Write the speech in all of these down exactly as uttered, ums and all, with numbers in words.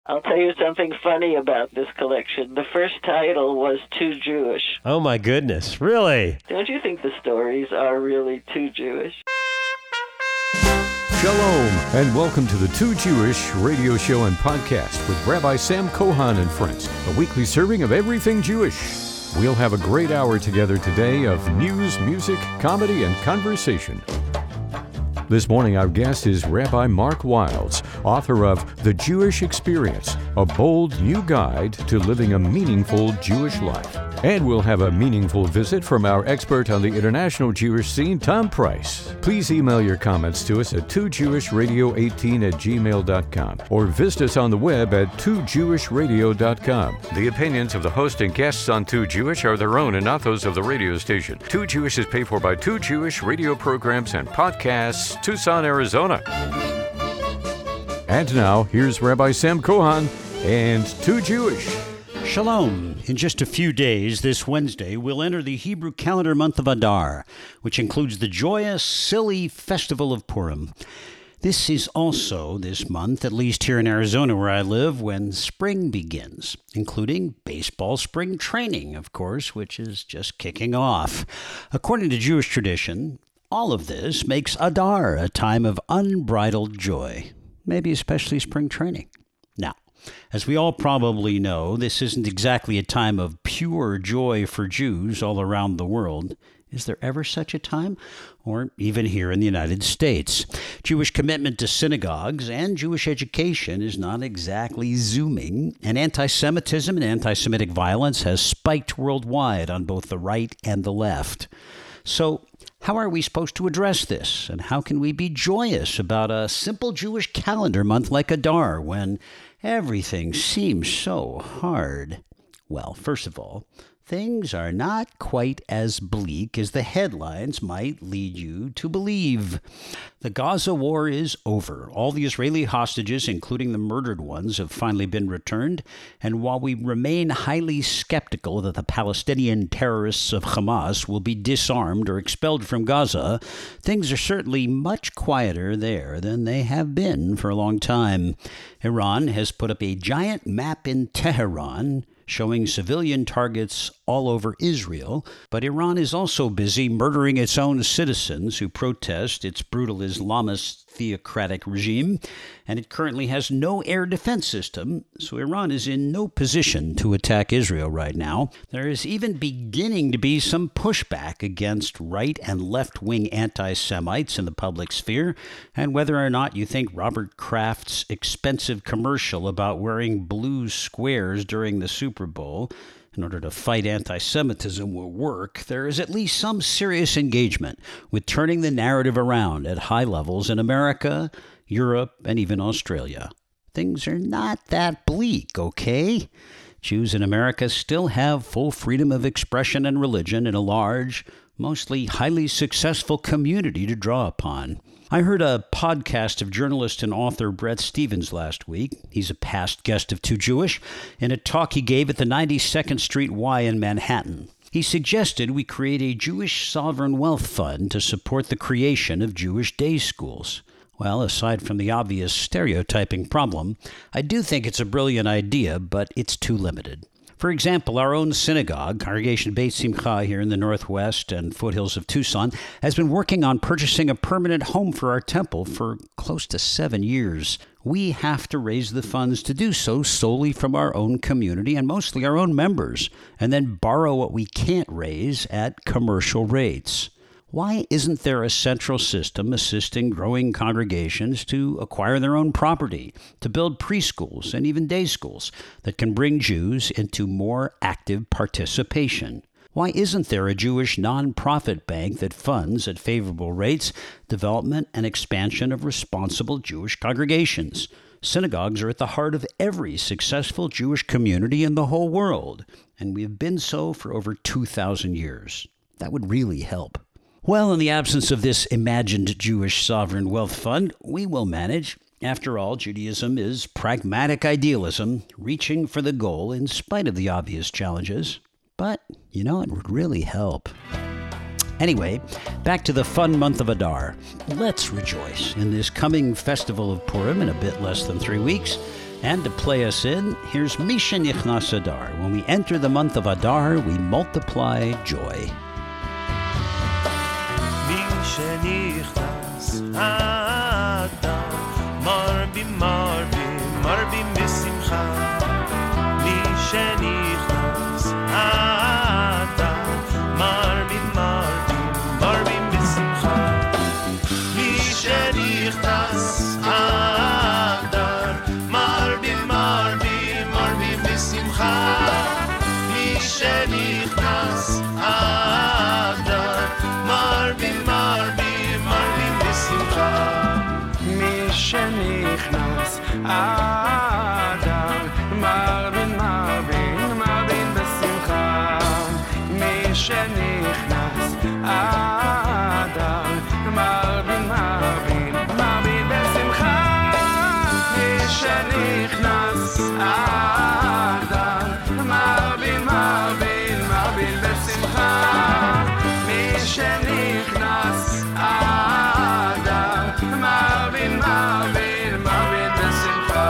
I'll tell you something funny about this collection. The first title was Too Jewish. Oh, my goodness. Really? Don't you think the stories are really too Jewish? Shalom, and welcome to the Too Jewish radio show and podcast with Rabbi Sam Kohan and friends, a weekly serving of everything Jewish. We'll have a great hour together today of news, music, comedy, and conversation. This morning, our guest is Rabbi Mark Wilds, author of The Jewish Experience, a bold new guide to living a meaningful Jewish life. And we'll have a meaningful visit from our expert on the international Jewish scene, Tom Price. Please email your comments to us at two jewish radio eighteen at gmail dot com or visit us on the web at two jewish radio dot com. The opinions of the host and guests on Too Jewish are their own and not those of the radio station. Too Jewish is paid for by Too Jewish radio programs and podcasts, Tucson, Arizona. And now, here's Rabbi Sam Kohan and Too Jewish. Shalom. In just a few days, this Wednesday, we'll enter the Hebrew calendar month of Adar, which includes the joyous, silly festival of Purim. This is also this month, at least here in Arizona where I live, when spring begins, including baseball spring training, of course, which is just kicking off. According to Jewish tradition, all of this makes Adar a time of unbridled joy, maybe especially spring training. Now, as we all probably know, this isn't exactly a time of pure joy for Jews all around the world. Is there ever such a time? Or even here in the United States. Jewish commitment to synagogues and Jewish education is not exactly zooming, and anti-Semitism and anti-Semitic violence has spiked worldwide on both the right and the left. So, how are we supposed to address this? And how can we be joyous about a simple Jewish calendar month like Adar when everything seems so hard? Well, first of all, things are not quite as bleak as the headlines might lead you to believe. The Gaza war is over. All the Israeli hostages, including the murdered ones, have finally been returned. And while we remain highly skeptical that the Palestinian terrorists of Hamas will be disarmed or expelled from Gaza, things are certainly much quieter there than they have been for a long time. Iran has put up a giant map in Tehran showing civilian targets all over Israel, but Iran is also busy murdering its own citizens who protest its brutal Islamist theocratic regime, and it currently has no air defense system, so Iran is in no position to attack Israel right now. There is even beginning to be some pushback against right and left-wing anti-Semites in the public sphere, and whether or not you think Robert Kraft's expensive commercial about wearing blue squares during the Super Bowl in order to fight anti-Semitism will work, there is at least some serious engagement with turning the narrative around at high levels in America, Europe, and even Australia. Things are not that bleak, okay? Jews in America still have full freedom of expression and religion in a large, mostly highly successful community to draw upon. I heard a podcast of journalist and author Bret Stephens last week. He's a past guest of Too Jewish, in a talk he gave at the ninety-second Street Y in Manhattan. He suggested we create a Jewish sovereign wealth fund to support the creation of Jewish day schools. Well, aside from the obvious stereotyping problem, I do think it's a brilliant idea, but it's too limited. For example, our own synagogue, Congregation Beit Simcha here in the northwest and foothills of Tucson, has been working on purchasing a permanent home for our temple for close to seven years. We have to raise the funds to do so solely from our own community and mostly our own members, and then borrow what we can't raise at commercial rates. Why isn't there a central system assisting growing congregations to acquire their own property, to build preschools and even day schools that can bring Jews into more active participation? Why isn't there a Jewish nonprofit bank that funds, at favorable rates, development and expansion of responsible Jewish congregations? Synagogues are at the heart of every successful Jewish community in the whole world, and we have been so for over two thousand years. That would really help. Well, in the absence of this imagined Jewish sovereign wealth fund, we will manage. After all, Judaism is pragmatic idealism, reaching for the goal in spite of the obvious challenges. But, you know, it would really help. Anyway, back to the fun month of Adar. Let's rejoice in this coming festival of Purim in a bit less than three weeks. And to play us in, here's Misha Nichnas Adar. When we enter the month of Adar, we multiply joy. Misha Nichnas Adar, Marbi Marbi, Marbi Misimcha. Misha Nichnas Adar, Marbi Marbi, Marbi Misimcha. Misha Nichnas Adar, Marbi Marbi, Marbi Misimcha. Misha Nichnas Adar, Marbi Marbi, Marbi Misimcha. Misha Nichnas Adar, Marbi Marbi, Marbi Misimcha. Misha Nichnas Adar, Marbi Marbi, Marbi Misimcha. Misha Nichnas Adar, Marbi Marbi, Marbi Misimcha. Misha Nichnas Adar, Marbi Marbi, Marbi Misimcha.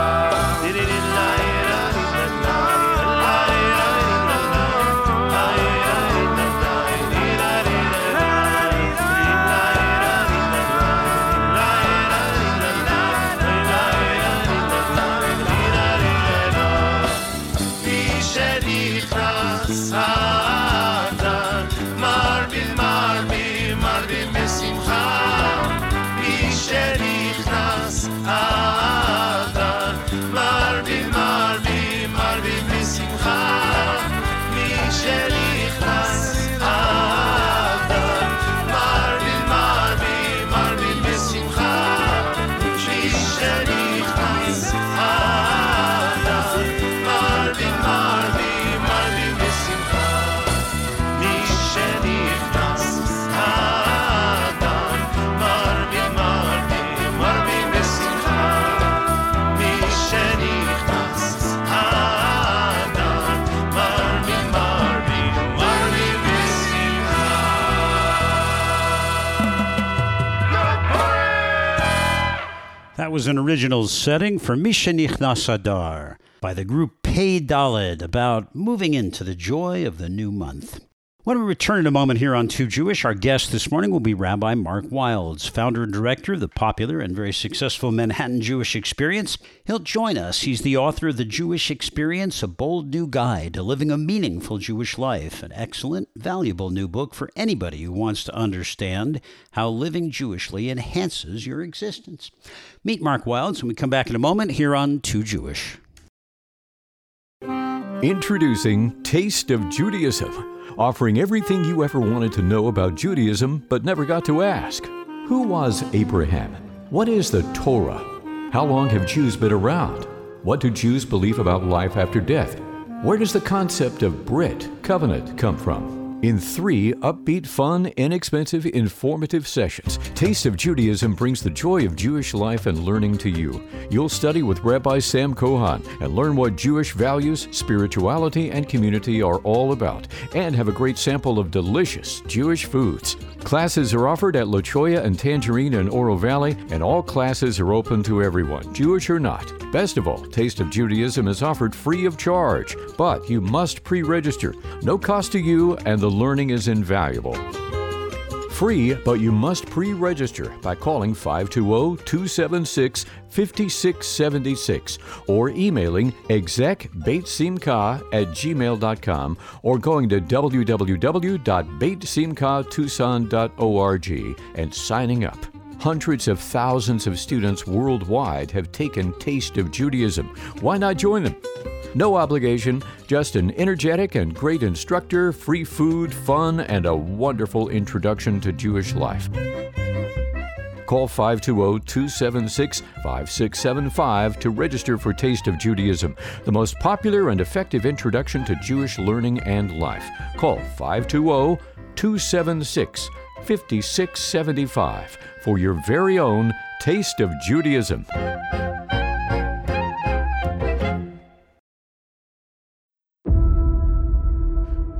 That was an original setting for Misha Nichnas Adar by the group Pei Daled about moving into the joy of the new month. When we return in a moment here on Too Jewish, our guest this morning will be Rabbi Mark Wilds, founder and director of the popular and very successful Manhattan Jewish Experience. He'll join us. He's the author of The Jewish Experience, a bold new guide to living a meaningful Jewish life, an excellent, valuable new book for anybody who wants to understand how living Jewishly enhances your existence. Meet Mark Wilds when we come back in a moment here on Too Jewish. Introducing Taste of Judaism, offering everything you ever wanted to know about Judaism but never got to ask. Who was Abraham? What is the Torah? How long have Jews been around? What do Jews believe about life after death? Where does the concept of Brit, covenant, come from? In three upbeat, fun, inexpensive, informative sessions, Taste of Judaism brings the joy of Jewish life and learning to you. You'll study with Rabbi Sam Kohan and learn what Jewish values, spirituality, and community are all about, and have a great sample of delicious Jewish foods. Classes are offered at La Cholla and Tangerine in Oro Valley, and all classes are open to everyone, Jewish or not. Best of all, Taste of Judaism is offered free of charge, but you must pre-register. No cost to you, and the learning is invaluable. Free, but you must pre-register by calling five two zero, two seven six, five six seven six or emailing exec beit simcha at gmail dot com or going to w w w dot beit simcha tucson dot org and signing up. Hundreds of thousands of students worldwide have taken Taste of Judaism. Why not join them? No obligation, just an energetic and great instructor, free food, fun, and a wonderful introduction to Jewish life. Call five two zero, two seven six, five six seven five to register for Taste of Judaism, the most popular and effective introduction to Jewish learning and life. Call five two zero, two seven six, five six seven five for your very own Taste of Judaism.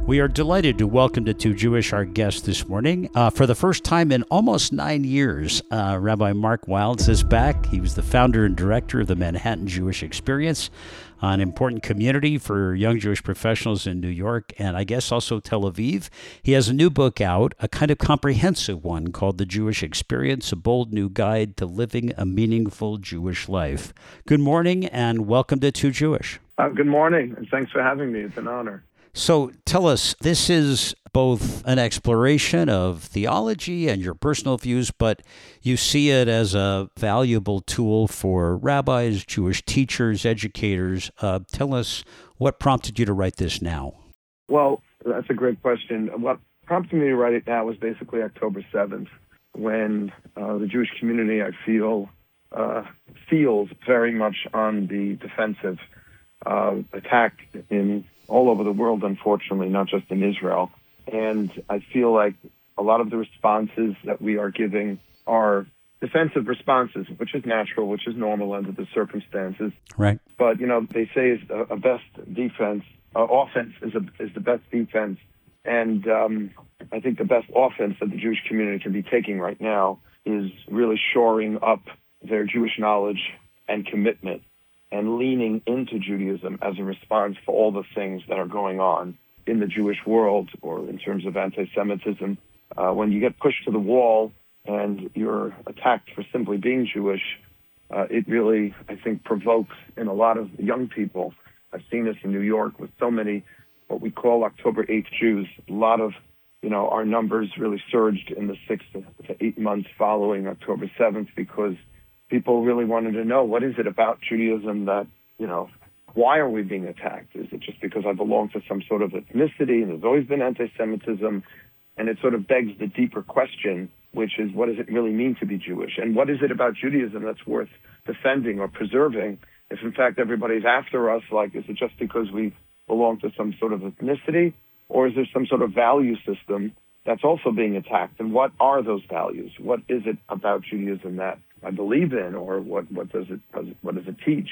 We are delighted to welcome to Too Jewish our guest this morning. Uh, for the first time in almost nine years, uh, Rabbi Mark Wildes is back. He was the founder and director of the Manhattan Jewish Experience, an important community for young Jewish professionals in New York and I guess also Tel Aviv. He has a new book out, a kind of comprehensive one called The Jewish Experience, a bold new guide to living a meaningful Jewish life. Good morning and welcome to Too Jewish. Uh, good morning, and thanks for having me. It's an honor. So tell us, this is both an exploration of theology and your personal views, but you see it as a valuable tool for rabbis, Jewish teachers, educators. Uh, tell us what prompted you to write this now. Well, that's a great question. What prompted me to write it now was basically October seventh, when uh, the Jewish community, I feel, uh, feels very much on the defensive, uh, attacked in all over the world, unfortunately, not just in Israel. And I feel like a lot of the responses that we are giving are defensive responses, which is natural, which is normal under the circumstances. Right. But, you know, they say a, a best defense, uh, offense is, a, is the best defense. And um, I think the best offense that the Jewish community can be taking right now is really shoring up their Jewish knowledge and commitment and leaning into Judaism as a response for all the things that are going on in the Jewish world, or in terms of anti-Semitism. Uh, when you get pushed to the wall and you're attacked for simply being Jewish, uh, it really, I think, provokes in a lot of young people. I've seen this in New York with so many what we call October eighth Jews. A lot of, you know, our numbers really surged in the six to eight months following October seventh because people really wanted to know, what is it about Judaism that, you know, why are we being attacked? Is it just because I belong to some sort of ethnicity and there's always been anti-Semitism? And it sort of begs the deeper question, which is, what does it really mean to be Jewish? And what is it about Judaism that's worth defending or preserving if, in fact, everybody's after us? Like, is it just because we belong to some sort of ethnicity? Or is there some sort of value system that's also being attacked? And what are those values? What is it about Judaism that I believe in, or what, what does it what does it teach?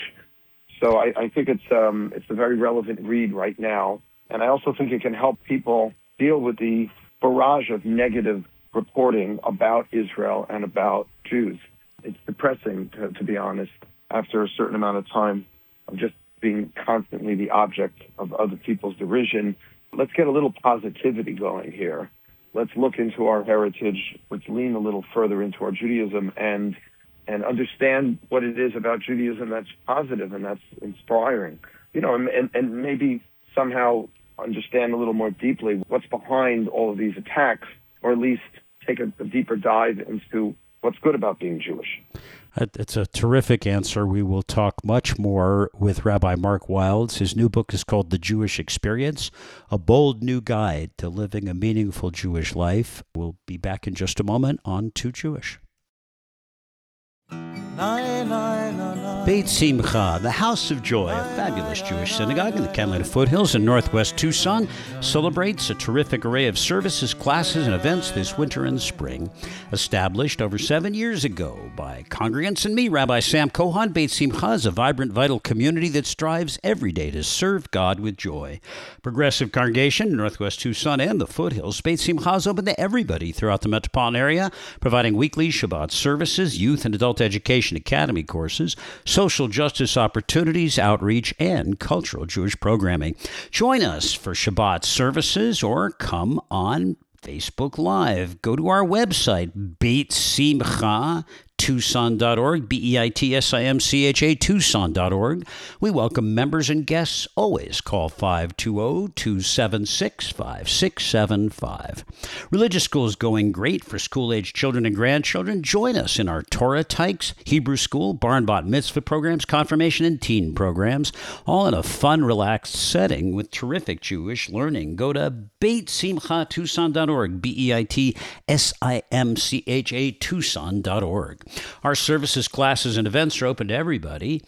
So I, I think it's um, it's a very relevant read right now, and I also think it can help people deal with the barrage of negative reporting about Israel and about Jews. It's depressing, to, to be honest, after a certain amount of time of just being constantly the object of other people's derision. Let's get a little positivity going here. Let's look into our heritage. Let's lean a little further into our Judaism and and understand what it is about Judaism that's positive and that's inspiring. You know, and, and maybe somehow understand a little more deeply what's behind all of these attacks, or at least take a, a deeper dive into what's good about being Jewish. It's a terrific answer. We will talk much more with Rabbi Mark Wildes. His new book is called The Jewish Experience, a bold new guide to living a meaningful Jewish life. We'll be back in just a moment on Too Jewish. Beit Simcha, the House of Joy, a fabulous Jewish synagogue in the Catalina foothills in northwest Tucson, celebrates a terrific array of services, classes, and events this winter and spring. Established over seven years ago by congregants and me, Rabbi Sam Cohen, Beit Simcha is a vibrant, vital community that strives every day to serve God with joy. Progressive congregation in northwest Tucson and the foothills, Beit Simcha is open to everybody throughout the metropolitan area, providing weekly Shabbat services, youth and adult education academy courses, social justice opportunities, outreach, and cultural Jewish programming. Join us for Shabbat services or come on Facebook Live. Go to our website, Beit Simcha, Tucson dot org, B E I T S I M C H A, Tucson dot org. We welcome members and guests. Always call five two zero, two seven six, five six seven five. Religious school is going great for school-age children and grandchildren. Join us in our Torah Tykes, Hebrew School, Bar and Bat Mitzvah programs, confirmation and teen programs, all in a fun, relaxed setting with terrific Jewish learning. Go to Beit Simcha Tucson dot org, B E I T S I M C H A, Tucson dot org. Our services, classes, and events are open to everybody.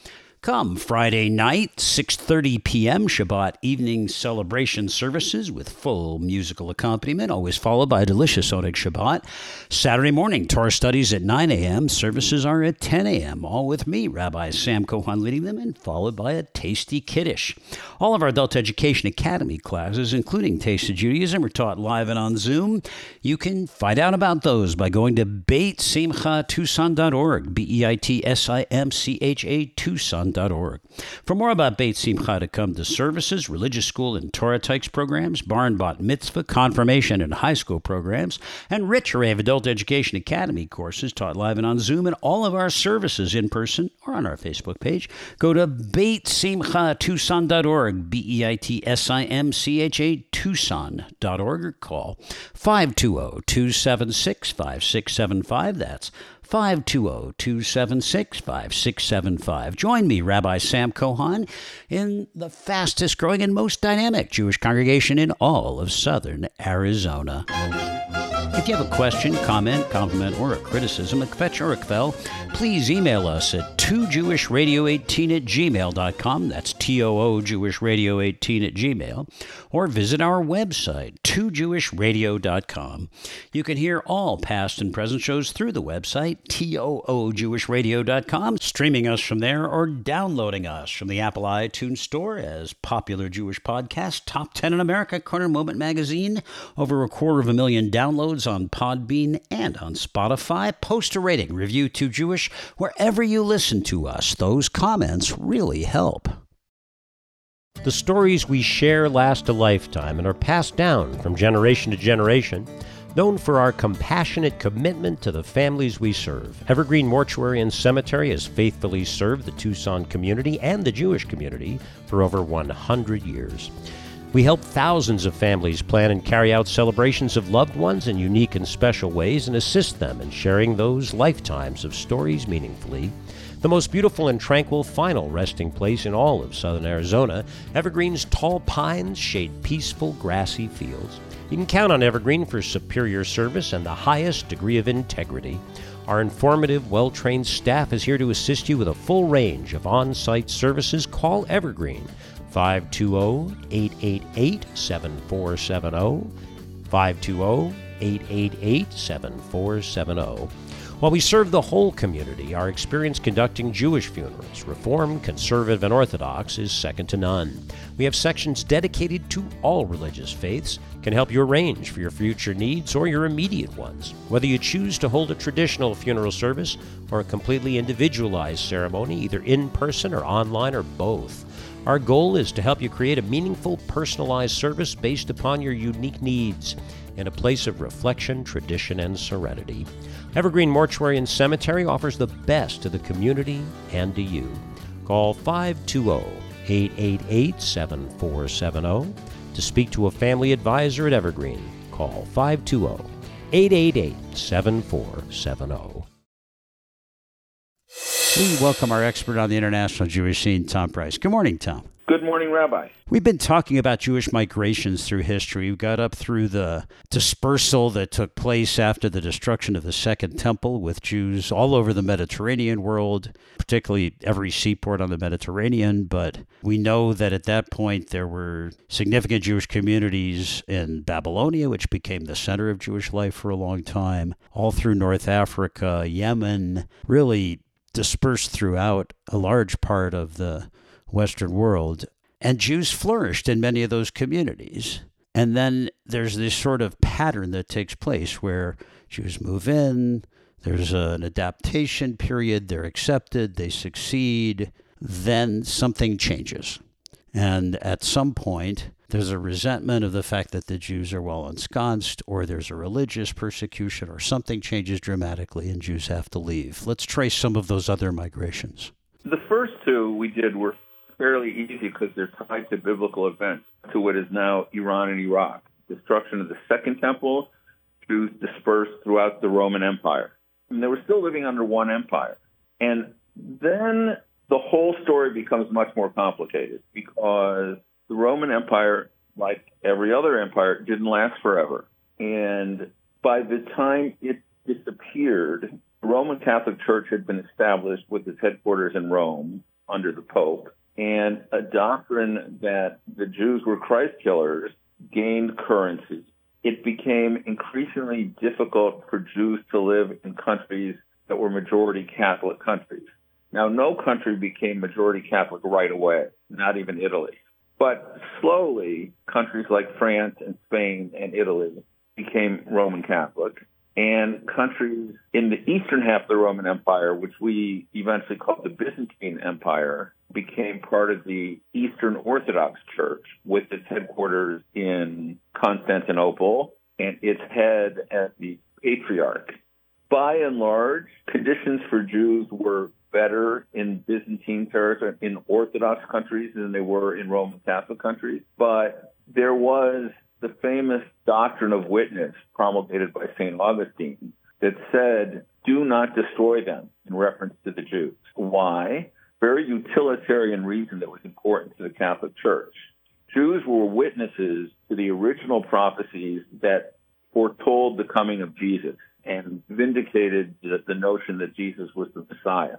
Come Friday night, six thirty p.m. Shabbat evening celebration services with full musical accompaniment, always followed by a delicious Oneg Shabbat. Saturday morning, Torah studies at nine a.m. Services are at ten a.m., all with me, Rabbi Sam Cohen, leading them, and followed by a tasty Kiddush. All of our Adult Education Academy classes, including Taste of Judaism, are taught live and on Zoom. You can find out about those by going to beit simcha tucson dot org, B E I T S I M C H A Tucson dot org. For more about Beit Simcha to come to services, religious school and Torah Tykes programs, bar and bat mitzvah, confirmation and high school programs, and rich array of Adult Education Academy courses taught live and on Zoom, and all of our services in person or on our Facebook page, go to beit simcha tucson dot org, B E I T S I M C H A Tucson dot org, or call five two zero, two seven six, five six seven five. That's five two zero, two seven six, five six seven five. Join me, Rabbi Sam Cohen, in the fastest growing and most dynamic Jewish congregation in all of southern Arizona. If you have a question, comment, compliment, or a criticism, a kvetch or a kvel, please email us at two jewish radio eighteen at gmail dot com. That's T O O Jewish Radio eighteen at Gmail. Or visit our website, two jewish radio dot com. You can hear all past and present shows through the website, T O O Jewish Radio dot com, streaming us from there or downloading us from the Apple iTunes Store as Popular Jewish Podcast, Top ten in America, Corner Moment Magazine, over a quarter of a million downloads on Podbean and on Spotify. Post a rating, review Too Jewish, wherever you listen to us. Those comments really help. The stories we share last a lifetime and are passed down from generation to generation, known for our compassionate commitment to the families we serve. Evergreen Mortuary and Cemetery has faithfully served the Tucson community and the Jewish community for over one hundred years. We help thousands of families plan and carry out celebrations of loved ones in unique and special ways and assist them in sharing those lifetimes of stories meaningfully. The most beautiful and tranquil final resting place in all of southern Arizona, Evergreen's tall pines shade peaceful grassy fields. You can count on Evergreen for superior service and the highest degree of integrity. Our informative, well-trained staff is here to assist you with a full range of on-site services. Call Evergreen, five two zero, eight eight eight, seven four seven zero, five two zero, eight eight eight, seven four seven zero. While we serve the whole community, our experience conducting Jewish funerals, Reform, Conservative, and Orthodox, is second to none. We have sections dedicated to all religious faiths, can help you arrange for your future needs or your immediate ones. Whether you choose to hold a traditional funeral service or a completely individualized ceremony, either in person or online or both, our goal is to help you create a meaningful, personalized service based upon your unique needs in a place of reflection, tradition, and serenity. Evergreen Mortuary and Cemetery offers the best to the community and to you. Call five two zero, eight eight eight, seven four seven zero. To speak to a family advisor at Evergreen, call five two zero, eight eight eight, seven four seven zero. We welcome our expert on the international Jewish scene, Tom Price. Good morning, Tom. Good morning, Rabbi. We've been talking about Jewish migrations through history. We got up through the dispersal that took place after the destruction of the Second Temple, with Jews all over the Mediterranean world, particularly every seaport on the Mediterranean. But we know that at that point there were significant Jewish communities in Babylonia, which became the center of Jewish life for a long time, all through North Africa, Yemen, really dispersed throughout a large part of the Western world, and Jews flourished in many of those communities. And then there's this sort of pattern that takes place where Jews move in, there's an adaptation period, they're accepted, they succeed, then something changes. And at some point, there's a resentment of the fact that the Jews are well ensconced, or there's a religious persecution, or something changes dramatically and Jews have to leave. Let's trace some of those other migrations. The first two we did were fairly easy because they're tied to biblical events, to what is now Iran and Iraq. Destruction of the Second Temple, Jews dispersed throughout the Roman Empire. And they were still living under one empire. And then the whole story becomes much more complicated because the Roman Empire, like every other empire, didn't last forever. And by the time it disappeared, the Roman Catholic Church had been established with its headquarters in Rome. under the Pope, and a doctrine that the Jews were Christ killers gained currency. It became increasingly difficult for Jews to live in countries that were majority Catholic countries. Now, no country became majority Catholic right away, not even Italy. But slowly, countries like France and Spain and Italy became Roman Catholic. And countries in the eastern half of the Roman Empire, which we eventually called the Byzantine Empire, became part of the Eastern Orthodox Church, with its headquarters in Constantinople and its head as the Patriarch. By and large, conditions for Jews were better in Byzantine territory, in Orthodox countries, than they were in Roman Catholic countries. But there was the famous doctrine of witness promulgated by Saint Augustine that said, do not destroy them, in reference to the Jews. Why? Very utilitarian reason that was important to the Catholic Church. Jews were witnesses to the original prophecies that foretold the coming of Jesus and vindicated the, the notion that Jesus was the Messiah.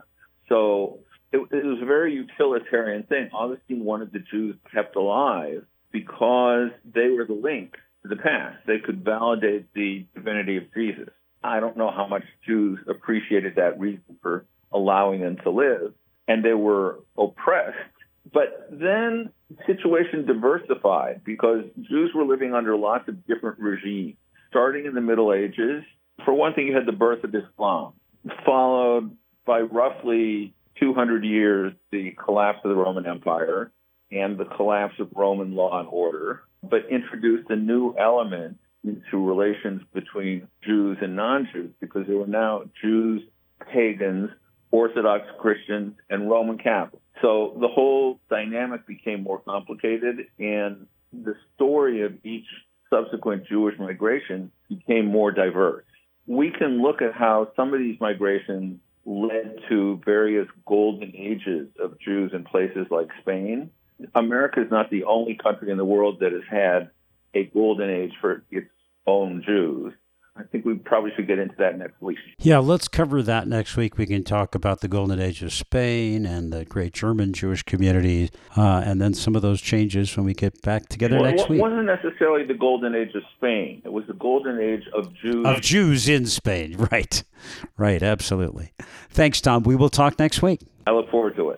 So it, it was a very utilitarian thing. Augustine wanted the Jews kept alive because they were the link to the past. They could validate the divinity of Jesus. I don't know how much Jews appreciated that reason for allowing them to live, and they were oppressed. But then the situation diversified because Jews were living under lots of different regimes. Starting in the Middle Ages, for one thing, you had the birth of Islam, followed by roughly two hundred years, the collapse of the Roman Empire and the collapse of Roman law and order, but introduced a new element into relations between Jews and non-Jews, because there were now Jews, pagans, Orthodox Christians, and Roman Catholics. So the whole dynamic became more complicated, and the story of each subsequent Jewish migration became more diverse. We can look at how some of these migrations led to various golden ages of Jews in places like Spain. America is not the only country in the world that has had a golden age for its own Jews. I think we probably should get into that next week. Yeah, let's cover that next week. We can talk about the golden age of Spain and the great German Jewish community, uh, and then some of those changes when we get back together well, next it week. It wasn't necessarily the golden age of Spain. It was the golden age of Jews. Of Jews in Spain, right. Right, absolutely. Thanks, Tom. We will talk next week. I look forward to it.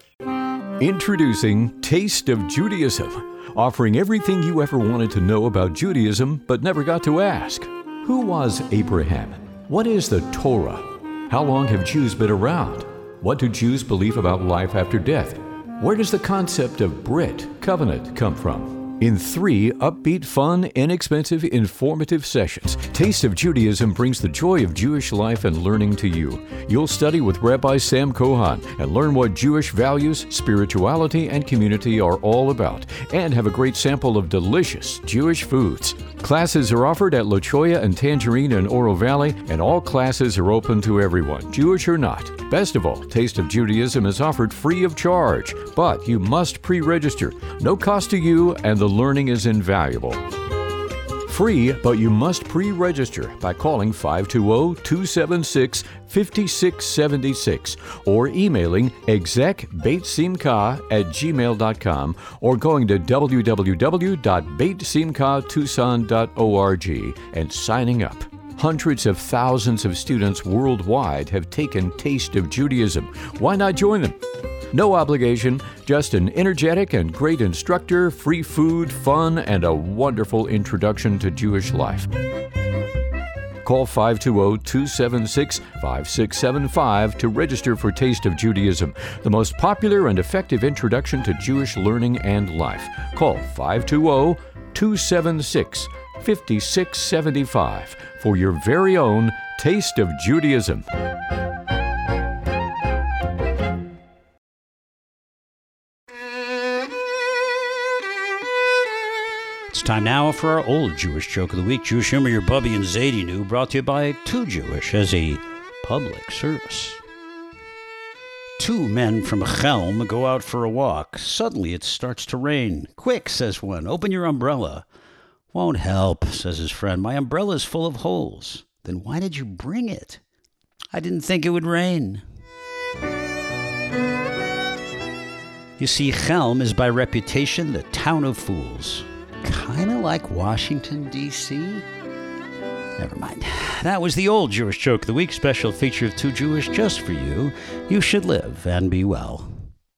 Introducing Taste of Judaism, offering everything you ever wanted to know about Judaism but never got to ask. Who was Abraham? What is the Torah? How long have Jews been around? What do Jews believe about life after death? Where does the concept of Brit, covenant, come from? In three upbeat, fun, inexpensive, informative sessions, Taste of Judaism brings the joy of Jewish life and learning to you. You'll study with Rabbi Sam Kohan and learn what Jewish values, spirituality, and community are all about, and have a great sample of delicious Jewish foods. Classes are offered at La Cholla and Tangerine in Oro Valley, and all classes are open to everyone, Jewish or not. Best of all, Taste of Judaism is offered free of charge, but you must pre-register. No cost to you, and the learning is invaluable. Free, but you must pre-register by calling five two zero, two seven six, five six seven six or emailing exec beit simcha at gmail dot com or going to w w w dot beit simcha tucson dot org and signing up. Hundreds of thousands of students worldwide have taken Taste of Judaism. Why not join them? No obligation, just an energetic and great instructor, free food, fun, and a wonderful introduction to Jewish life. Call five two zero, two seven six, five six seven five to register for Taste of Judaism, the most popular and effective introduction to Jewish learning and life. Call five two zero, two seven six, five six seven five for your very own Taste of Judaism. It's time now for our old Jewish joke of the week. Jewish humor, your Bubby and Zadie knew, brought to you by Too Jewish as a public service. Two men from Chelm go out for a walk. Suddenly it starts to rain. Quick, says one, open your umbrella. Won't help, says his friend. My umbrella's full of holes. Then why did you bring it? I didn't think it would rain. You see, Chelm is by reputation the town of fools. Kind of like Washington, D C Never mind. That was the old Jewish Joke of the Week, special feature of Too Jewish just for you. You should live and be well.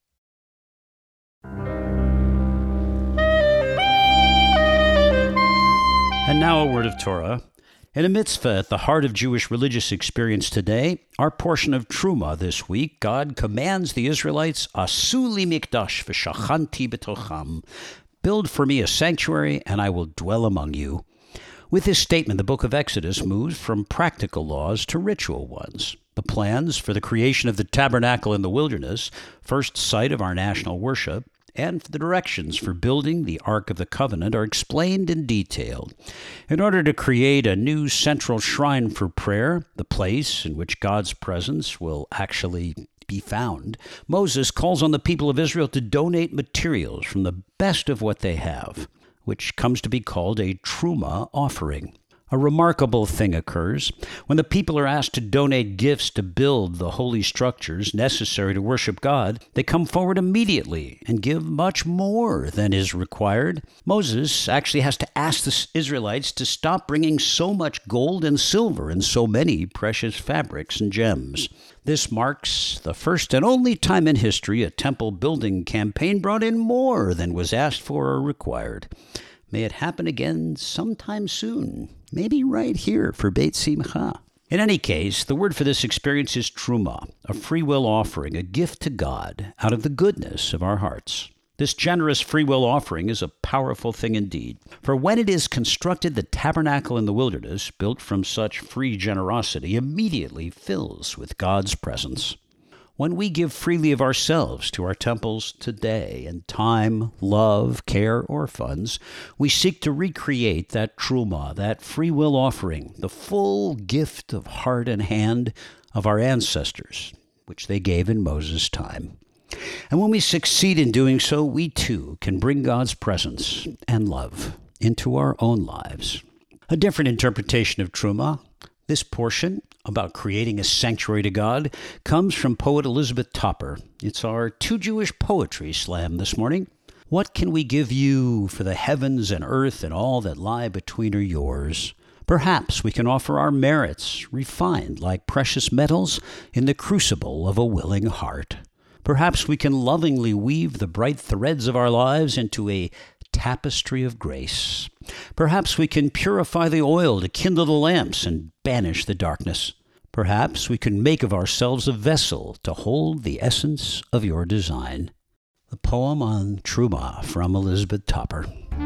And now a word of Torah. In a mitzvah at the heart of Jewish religious experience today, our portion of Truma this week, God commands the Israelites, Asu li mikdash v'shachanti b'tocham. Build for me a sanctuary, and I will dwell among you. With this statement, the book of Exodus moves from practical laws to ritual ones. The plans for the creation of the tabernacle in the wilderness, first site of our national worship, and the directions for building the Ark of the Covenant are explained in detail. In order to create a new central shrine for prayer, the place in which God's presence will actually be found, Moses calls on the people of Israel to donate materials from the best of what they have, which comes to be called a truma offering. A remarkable thing occurs. When the people are asked to donate gifts to build the holy structures necessary to worship God, they come forward immediately and give much more than is required. Moses actually has to ask the Israelites to stop bringing so much gold and silver and so many precious fabrics and gems. This marks the first and only time in history a temple building campaign brought in more than was asked for or required. May it happen again sometime soon. Maybe right here for Beit Simcha. In any case, the word for this experience is truma, a free will offering, a gift to God out of the goodness of our hearts. This generous free will offering is a powerful thing indeed. For when it is constructed, the tabernacle in the wilderness, built from such free generosity, immediately fills with God's presence. When we give freely of ourselves to our temples today in time, love, care, or funds, we seek to recreate that truma, that free will offering, the full gift of heart and hand of our ancestors, which they gave in Moses' time. And when we succeed in doing so, we too can bring God's presence and love into our own lives. A different interpretation of truma, this portion about creating a sanctuary to God, comes from poet Elizabeth Topper. It's our Too Jewish Poetry Slam this morning. What can we give you for the heavens and earth and all that lie between are yours? Perhaps we can offer our merits, refined like precious metals, in the crucible of a willing heart. Perhaps we can lovingly weave the bright threads of our lives into a tapestry of grace. Perhaps we can purify the oil to kindle the lamps and banish the darkness. Perhaps we can make of ourselves a vessel to hold the essence of your design. The poem on Truma from Elizabeth Topper.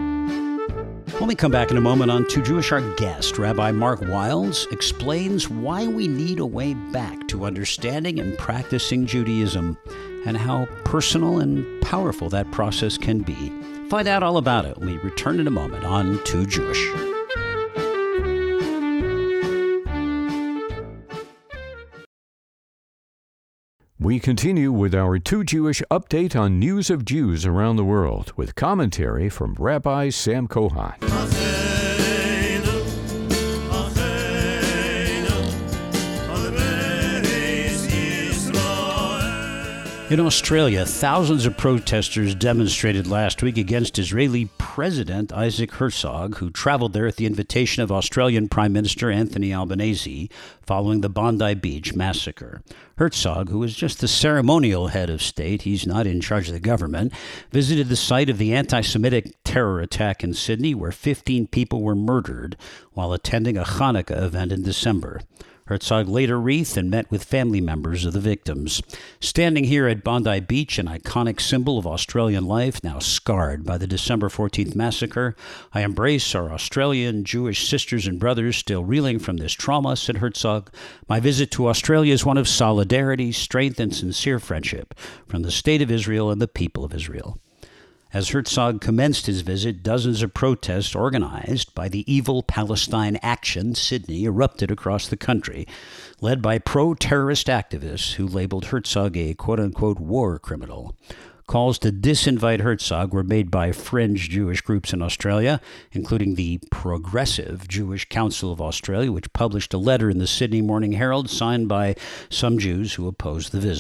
When we come back in a moment on Too Jewish, our guest, Rabbi Mark Wiles, explains why we need a way back to understanding and practicing Judaism and how personal and powerful that process can be. Find out all about it when we return in a moment on Too Jewish. We continue with our Too Jewish update on news of Jews around the world with commentary from Rabbi Sam Kohan. In Australia, thousands of protesters demonstrated last week against Israeli President Isaac Herzog, who traveled there at the invitation of Australian Prime Minister Anthony Albanese following the Bondi Beach massacre. Herzog, who is just the ceremonial head of state, he's not in charge of the government, visited the site of the anti-Semitic terror attack in Sydney, where fifteen people were murdered while attending a Hanukkah event in December. Herzog later wreathed and met with family members of the victims. Standing here at Bondi Beach, an iconic symbol of Australian life, now scarred by the December fourteenth massacre, I embrace our Australian Jewish sisters and brothers still reeling from this trauma, said Herzog. My visit to Australia is one of solidarity, strength, and sincere friendship from the State of Israel and the people of Israel. As Herzog commenced his visit, dozens of protests organized by the Evil Palestine Action Sydney erupted across the country, led by pro-terrorist activists who labeled Herzog a quote-unquote war criminal. Calls to disinvite Herzog were made by fringe Jewish groups in Australia, including the Progressive Jewish Council of Australia, which published a letter in the Sydney Morning Herald signed by some Jews who opposed the visit.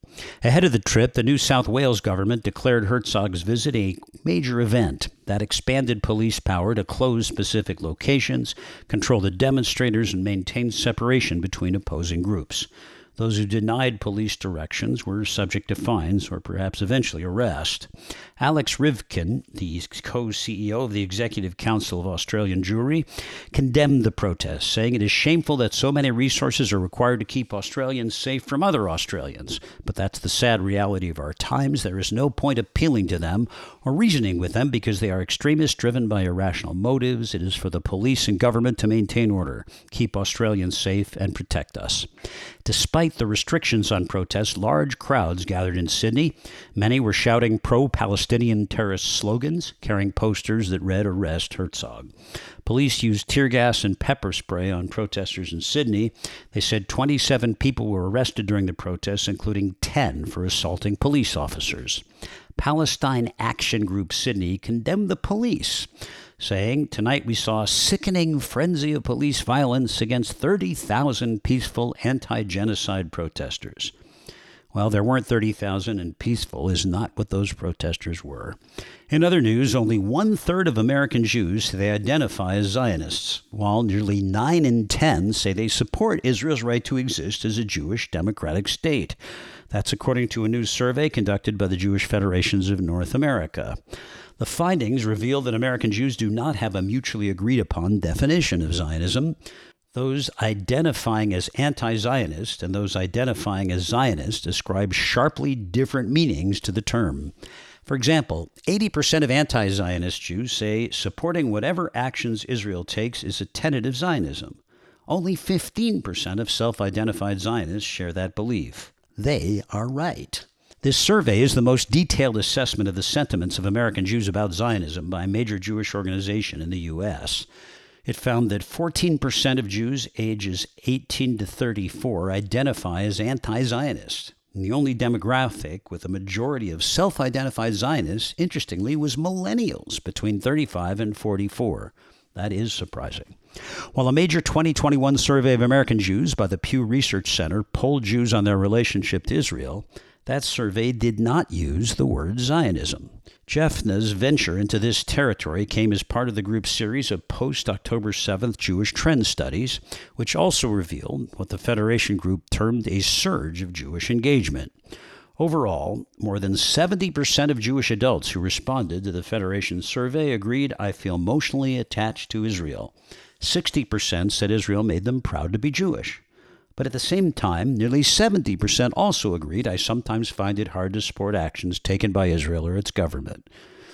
Ahead of the trip, the New South Wales government declared Herzog's visit a major event that expanded police power to close specific locations, control the demonstrators, and maintain separation between opposing groups. Those who denied police directions were subject to fines or perhaps eventually arrest. Alex Rivkin, the co-C E O of the Executive Council of Australian Jewry, condemned the protests, saying it is shameful that so many resources are required to keep Australians safe from other Australians. But that's the sad reality of our times. There is no point appealing to them or reasoning with them because they are extremists driven by irrational motives. It is for the police and government to maintain order, keep Australians safe, and protect us. Despite the restrictions on protests, large crowds gathered in Sydney. Many were shouting pro-Palestinian terrorist slogans, carrying posters that read, "Arrest Herzog." Police used tear gas and pepper spray on protesters in Sydney. They said twenty-seven people were arrested during the protests, including ten for assaulting police officers. Palestine Action Group Sydney condemned the police, saying, "Tonight we saw a sickening frenzy of police violence against thirty thousand peaceful anti-genocide protesters." Well, there weren't thirty thousand, and peaceful is not what those protesters were. In other news, only one-third of American Jews say they identify as Zionists, while nearly nine in ten say they support Israel's right to exist as a Jewish democratic state. That's according to a new survey conducted by the Jewish Federations of North America. The findings reveal that American Jews do not have a mutually agreed-upon definition of Zionism. Those identifying as anti-Zionist and those identifying as Zionist ascribe sharply different meanings to the term. For example, eighty percent of anti-Zionist Jews say supporting whatever actions Israel takes is a tenet of Zionism. Only fifteen percent of self-identified Zionists share that belief. They are right. This survey is the most detailed assessment of the sentiments of American Jews about Zionism by a major Jewish organization in the U S It found that fourteen percent of Jews ages eighteen to thirty-four identify as anti-Zionist. And the only demographic with a majority of self-identified Zionists, interestingly, was millennials between thirty-five and forty-four. That is surprising. While a major twenty twenty-one survey of American Jews by the Pew Research Center polled Jews on their relationship to Israel, that survey did not use the word Zionism. Jeffna's venture into this territory came as part of the group's series of post-October seventh Jewish trend studies, which also revealed what the Federation group termed a surge of Jewish engagement. Overall, more than seventy percent of Jewish adults who responded to the Federation survey agreed, "I feel emotionally attached to Israel." sixty percent said Israel made them proud to be Jewish. But at the same time, nearly seventy percent also agreed, "I sometimes find it hard to support actions taken by Israel or its government."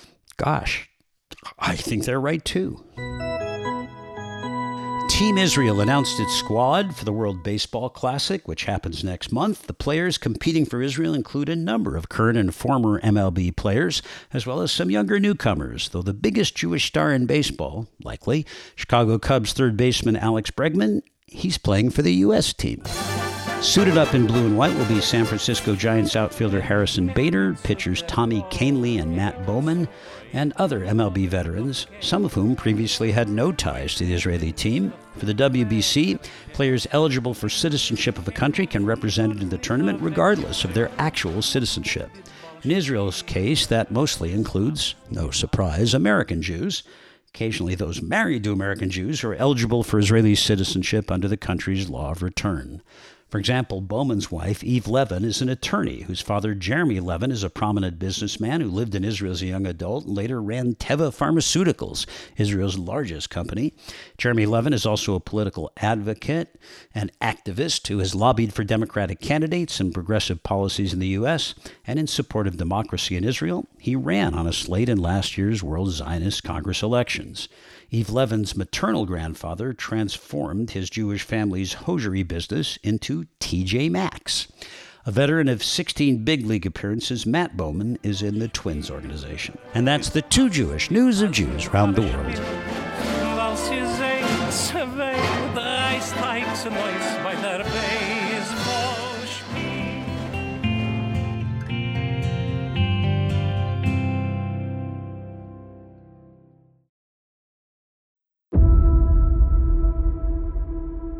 Gosh, I think they're right too. Team Israel announced its squad for the World Baseball Classic, which happens next month. The players competing for Israel include a number of current and former M L B players, as well as some younger newcomers, though the biggest Jewish star in baseball, likely, Chicago Cubs third baseman Alex Bregman, he's playing for the U S team. Suited up in blue and white will be San Francisco Giants outfielder Harrison Bader, pitchers Tommy Kahnle and Matt Bowman, and other M L B veterans, some of whom previously had no ties to the Israeli team. For the W B C, players eligible for citizenship of a country can represent it in the tournament regardless of their actual citizenship. In Israel's case, that mostly includes, no surprise, American Jews. Occasionally, those married to American Jews are eligible for Israeli citizenship under the country's law of return. For example, Bowman's wife, Eve Levin, is an attorney whose father, Jeremy Levin, is a prominent businessman who lived in Israel as a young adult and later ran Teva Pharmaceuticals, Israel's largest company. Jeremy Levin is also a political advocate and activist who has lobbied for Democratic candidates and progressive policies in the U S and in support of democracy in Israel. He ran on a slate in last year's World Zionist Congress elections. Eve Levin's maternal grandfather transformed his Jewish family's hosiery business into T J Maxx. A veteran of sixteen big league appearances, Matt Bowman is in the Twins organization. And that's the Too Jewish news of Jews around the world.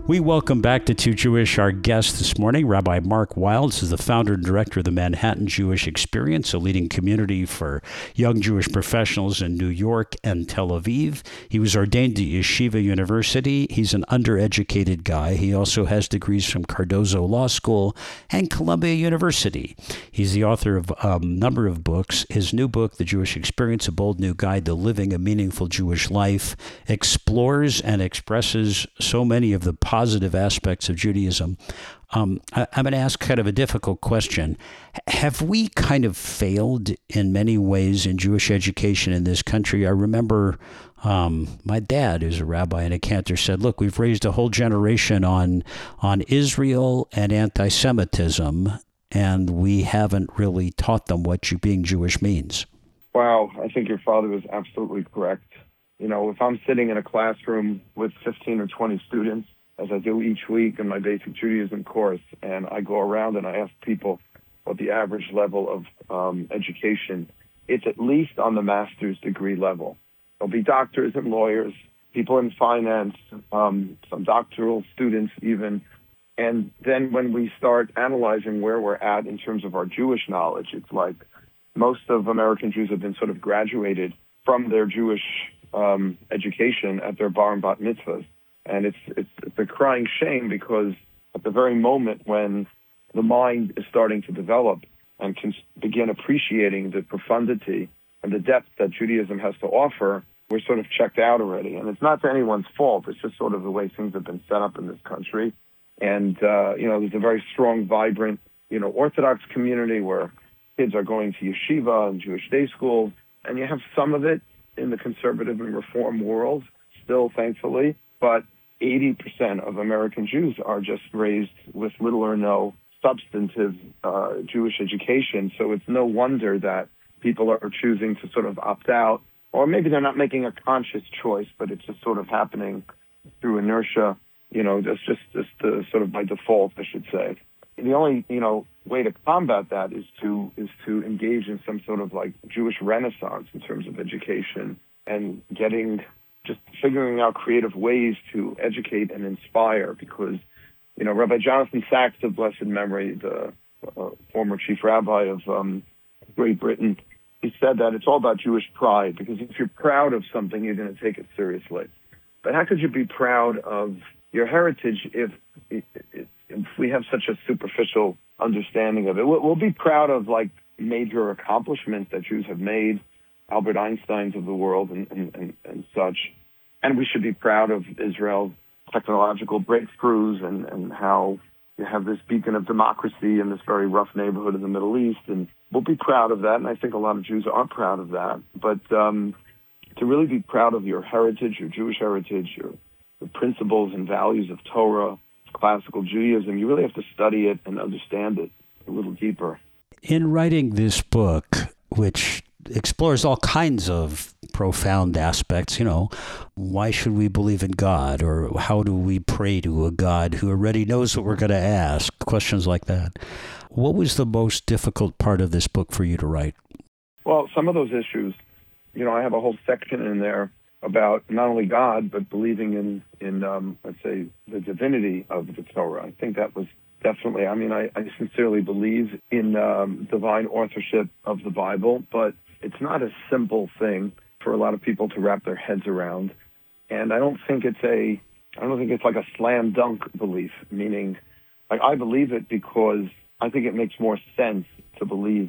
We welcome back to Too Jewish our guest this morning, Rabbi Mark Wilds, is the founder and director of the Manhattan Jewish Experience, a leading community for young Jewish professionals in New York and Tel Aviv. He was ordained to Yeshiva University. He's an undereducated guy. He also has degrees from Cardozo Law School and Columbia University. He's the author of a number of books. His new book, The Jewish Experience, A Bold New Guide to Living a Meaningful Jewish Life, explores and expresses so many of the positive aspects of Judaism. Um, I, I'm going to ask kind of a difficult question. Have we kind of failed in many ways in Jewish education in this country? I remember um, my dad, who's a rabbi and a cantor, said, look, we've raised a whole generation on on Israel and anti-Semitism, and we haven't really taught them what you, being Jewish means. Wow, I think your father was absolutely correct. You know, if I'm sitting in a classroom with fifteen or twenty students, as I do each week in my basic Judaism course, and I go around and I ask people what the average level of um, education, it's at least on the master's degree level. There'll be doctors and lawyers, people in finance, um, some doctoral students even. And then when we start analyzing where we're at in terms of our Jewish knowledge, it's like most of American Jews have been sort of graduated from their Jewish um, education at their bar and bat mitzvahs. And it's, it's it's a crying shame because at the very moment when the mind is starting to develop and can begin appreciating the profundity and the depth that Judaism has to offer, we're sort of checked out already. And it's not to anyone's fault. It's just sort of the way things have been set up in this country. And, uh, you know, there's a very strong, vibrant, you know, Orthodox community where kids are going to yeshiva and Jewish day schools. And you have some of it in the conservative and reform world still, thankfully. But eighty percent of American Jews are just raised with little or no substantive uh, Jewish education. So it's no wonder that people are choosing to sort of opt out, or maybe they're not making a conscious choice, but it's just sort of happening through inertia. You know, that's just, just uh, sort of by default, I should say. And the only, you know, way to combat that is to is to engage in some sort of like Jewish renaissance in terms of education and getting just figuring out creative ways to educate and inspire, because, you know, Rabbi Jonathan Sacks of blessed memory, the uh, former chief rabbi of um, Great Britain, he said that it's all about Jewish pride, because if you're proud of something, you're going to take it seriously. But how could you be proud of your heritage if, if, if we have such a superficial understanding of it? We'll, we'll be proud of, like, major accomplishments that Jews have made, Albert Einstein's of the world and, and, and, and such. And we should be proud of Israel's technological breakthroughs and, and how you have this beacon of democracy in this very rough neighborhood of the Middle East. And we'll be proud of that, and I think a lot of Jews are proud of that. But um, to really be proud of your heritage, your Jewish heritage, your, your principles and values of Torah, classical Judaism, you really have to study it and understand it a little deeper. In writing this book, which explores all kinds of profound aspects, you know, why should we believe in God, or how do we pray to a God who already knows what we're going to ask, questions like that. What was the most difficult part of this book for you to write? Well, some of those issues, you know, I have a whole section in there about not only God, but believing in, in um, let's say, the divinity of the Torah. I think that was definitely, I mean, I, I sincerely believe in um, divine authorship of the Bible, but it's not a simple thing for a lot of people to wrap their heads around. And I don't think it's a, I don't think it's like a slam dunk belief, meaning, like, I believe it because I think it makes more sense to believe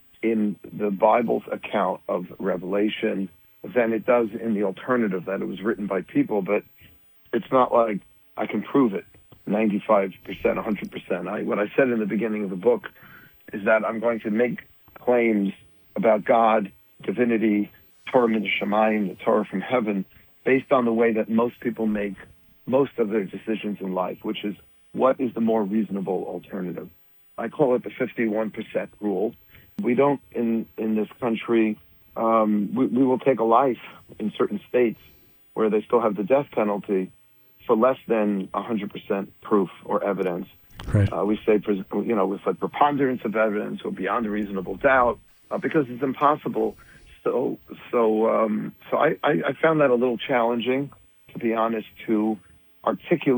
in the Bible's account of Revelation than it does in the alternative that it was written by people. But it's not like I can prove it ninety-five percent, one hundred percent. I, what I said in the beginning of the book is that I'm going to make claims about God, divinity, Torah min Shemayim, the Torah from heaven, based on the way that most people make most of their decisions in life, which is what is the more reasonable alternative. I call it the fifty-one percent rule. We don't, in, in this country, um, we, we will take a life in certain states where they still have the death penalty for less than one hundred percent proof or evidence. Right. Uh, we say, you know, with like preponderance of evidence or beyond a reasonable doubt, uh, because it's impossible. So, so, um, so I, I, I found that a little challenging, to be honest, to articulate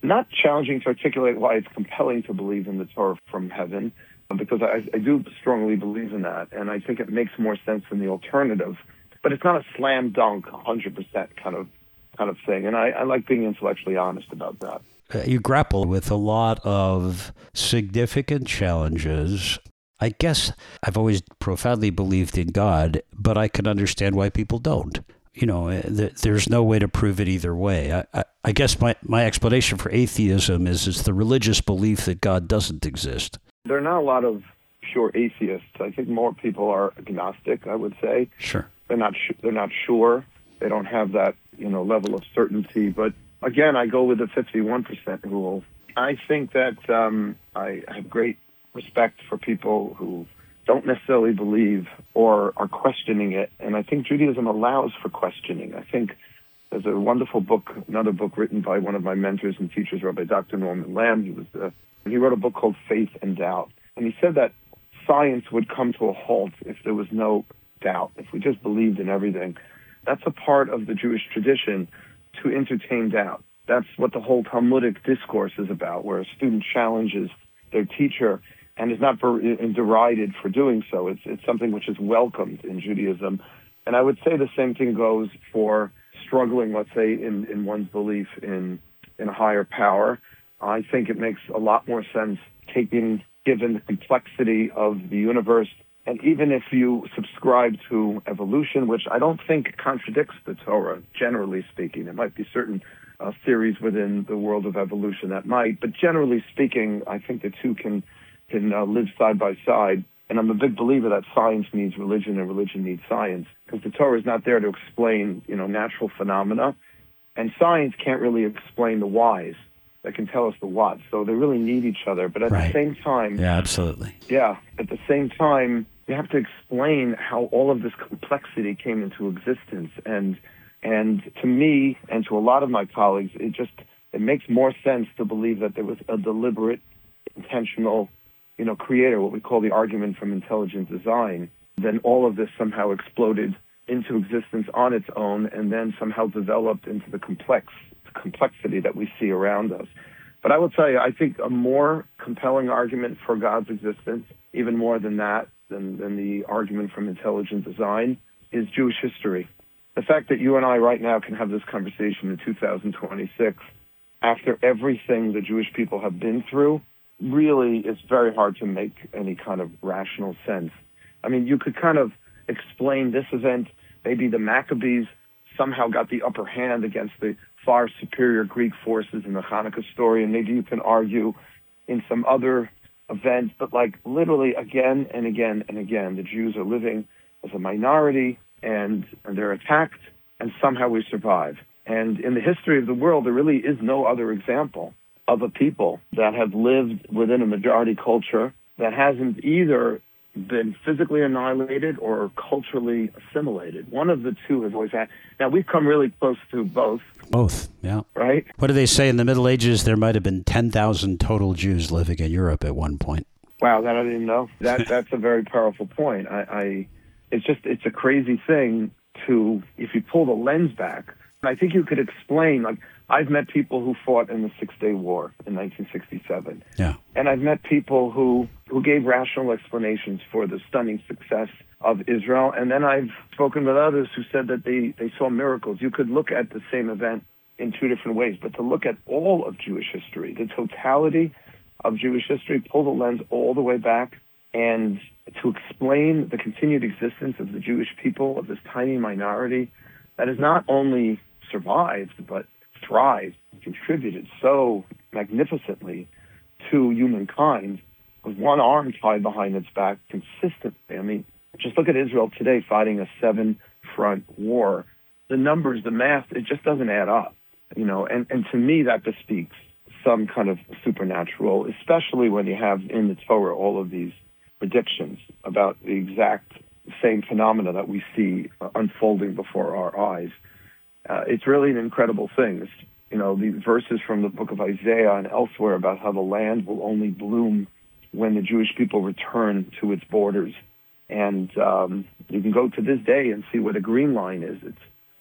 not challenging to articulate why it's compelling to believe in the Torah from heaven, because I, I do strongly believe in that, and I think it makes more sense than the alternative. But it's not a slam dunk, one hundred percent kind of kind of thing, and I, I like being intellectually honest about that. Uh, you grapple with a lot of significant challenges. I guess I've always profoundly believed in God, but I can understand why people don't. You know, th- there's no way to prove it either way. I, I, I guess my, my explanation for atheism is it's the religious belief that God doesn't exist. There are not a lot of pure atheists. I think more people are agnostic, I would say. Sure. They're not sh- they're not sure. They don't have that, you know, level of certainty. But again, I go with the fifty-one percent rule. I think that um, I have great respect for people who don't necessarily believe or are questioning it. And I think Judaism allows for questioning. I think there's a wonderful book, another book written by one of my mentors and teachers, Rabbi Doctor Norman Lamb. He was uh, he wrote a book called Faith and Doubt. And he said that science would come to a halt if there was no doubt, if we just believed in everything. That's a part of the Jewish tradition, to entertain doubt. That's what the whole Talmudic discourse is about, where a student challenges their teacher and is not ber- derided for doing so. It's, it's something which is welcomed in Judaism. And I would say the same thing goes for struggling, let's say, in, in one's belief in, in a higher power. I think it makes a lot more sense taking, given the complexity of the universe, and even if you subscribe to evolution, which I don't think contradicts the Torah, generally speaking. There might be certain uh, theories within the world of evolution that might, but generally speaking, I think the two can can uh, live side by side. And I'm a big believer that science needs religion and religion needs science, because the Torah is not there to explain, you know, natural phenomena, and science can't really explain the whys. That can tell us the what. So they really need each other. But at Right. the same time, Yeah, absolutely. yeah, at the same time, you have to explain how all of this complexity came into existence. And and to me and to a lot of my colleagues, it just it makes more sense to believe that there was a deliberate, intentional, you know, creator, what we call the argument from intelligent design, than all of this somehow exploded into existence on its own and then somehow developed into the complex complexity that we see around us. But I will tell you, I think a more compelling argument for God's existence, even more than that, than, than the argument from intelligent design, is Jewish history. The fact that you and I right now can have this conversation in two thousand twenty-six, after everything the Jewish people have been through, really is very hard to make any kind of rational sense. I mean, you could kind of explain this event, maybe the Maccabees somehow got the upper hand against the far superior Greek forces in the Hanukkah story, and maybe you can argue in some other events, but like literally again and again and again, the Jews are living as a minority, and, and they're attacked, and somehow we survive. And in the history of the world, there really is no other example of a people that have lived within a majority culture that hasn't either been physically annihilated or culturally assimilated. One of the two has always had. Now, we've come really close to both. Both, yeah. Right? What do they say in the Middle Ages? There might have been ten thousand total Jews living in Europe at one point. Wow, that I didn't know. That That's a very powerful point. I, I, it's just, it's a crazy thing to, if you pull the lens back, I think you could explain, like, I've met people who fought in the Six-Day War in nineteen sixty-seven. Yeah. And I've met people who, who gave rational explanations for the stunning success of Israel. And then I've spoken with others who said that they, they saw miracles. You could look at the same event in two different ways, but to look at all of Jewish history, the totality of Jewish history, pull the lens all the way back, and to explain the continued existence of the Jewish people, of this tiny minority that has not only survived, but thrived and contributed so magnificently to humankind with one arm tied behind its back consistently. I mean, just look at Israel today fighting a seven-front war. The numbers, the math, it just doesn't add up, you know, and, and to me that bespeaks some kind of supernatural, especially when you have in the Torah all of these predictions about the exact same phenomena that we see uh, unfolding before our eyes. Uh, it's really an incredible thing. It's, you know, the verses from the book of Isaiah and elsewhere about how the land will only bloom when the Jewish people return to its borders. And um, you can go to this day and see where the green line is. It's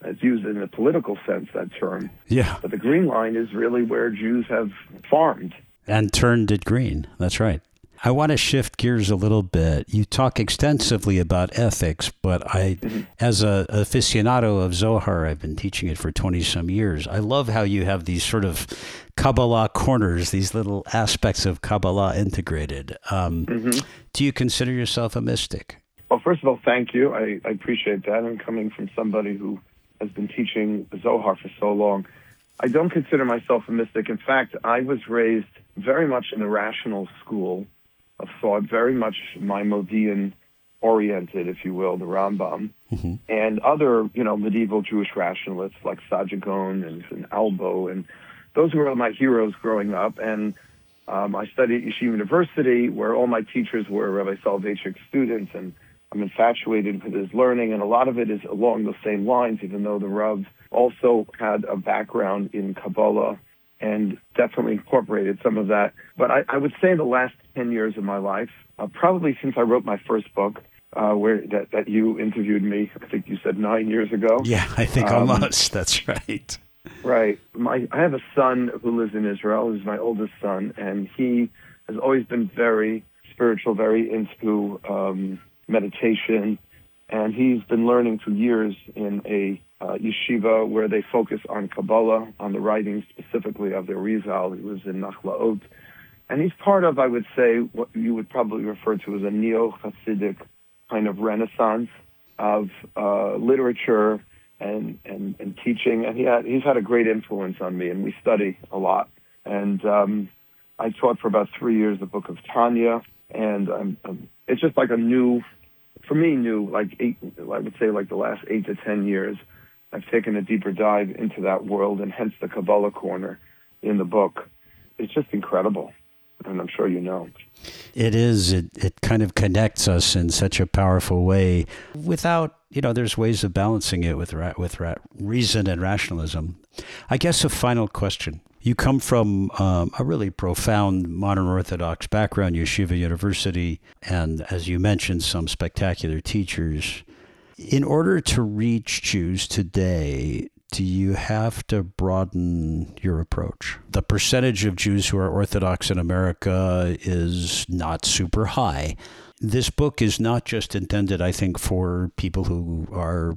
It's used in a political sense, that term. Yeah. But the green line is really where Jews have farmed. And turned it green. That's right. I want to shift gears a little bit. You talk extensively about ethics, but I, mm-hmm. as a aficionado of Zohar, I've been teaching it for twenty some years. I love how you have these sort of Kabbalah corners, these little aspects of Kabbalah integrated. Um, mm-hmm. Do you consider yourself a mystic? Well, first of all, thank you. I, I appreciate that. And coming from somebody who has been teaching Zohar for so long, I don't consider myself a mystic. In fact, I was raised very much in a rational school of thought, very much Maimonidean oriented, if you will, the Rambam, mm-hmm. and other, you know, medieval Jewish rationalists like Saadia Gaon and, and Albo, and those were my heroes growing up. And um, I studied at Yeshiva University, where all my teachers were Rabbi Soloveitchik students, and I'm infatuated with his learning, and a lot of it is along the same lines, even though the Rav also had a background in Kabbalah and definitely incorporated some of that. But I, I would say in the last ten years of my life, uh, probably since I wrote my first book, uh, where that, that you interviewed me, I think you said nine years ago. Yeah, I think um, almost. That's right. Right. My, I have a son who lives in Israel, who's my oldest son, and he has always been very spiritual, very into um, meditation, and he's been learning for years in a uh, yeshiva where they focus on Kabbalah, on the writings specifically of the Arizal. He was in Nachlaot. And he's part of, I would say, what you would probably refer to as a neo-Hasidic kind of renaissance of uh, literature and, and, and teaching. And he had, he's had a great influence on me, and we study a lot. And um, I taught for about three years the book of Tanya, and I'm, I'm, it's just like a new, for me, new, like eight, I would say like the last eight to ten years, I've taken a deeper dive into that world, and hence the Kabbalah corner in the book. It's just incredible, and I'm sure you know. It is. It, it kind of connects us in such a powerful way without, you know, there's ways of balancing it with ra- with ra- reason and rationalism. I guess a final question. You come from um, a really profound modern Orthodox background, Yeshiva University, and as you mentioned, some spectacular teachers. In order to reach Jews today, do you have to broaden your approach? The percentage of Jews who are Orthodox in America is not super high. This book is not just intended, I think, for people who are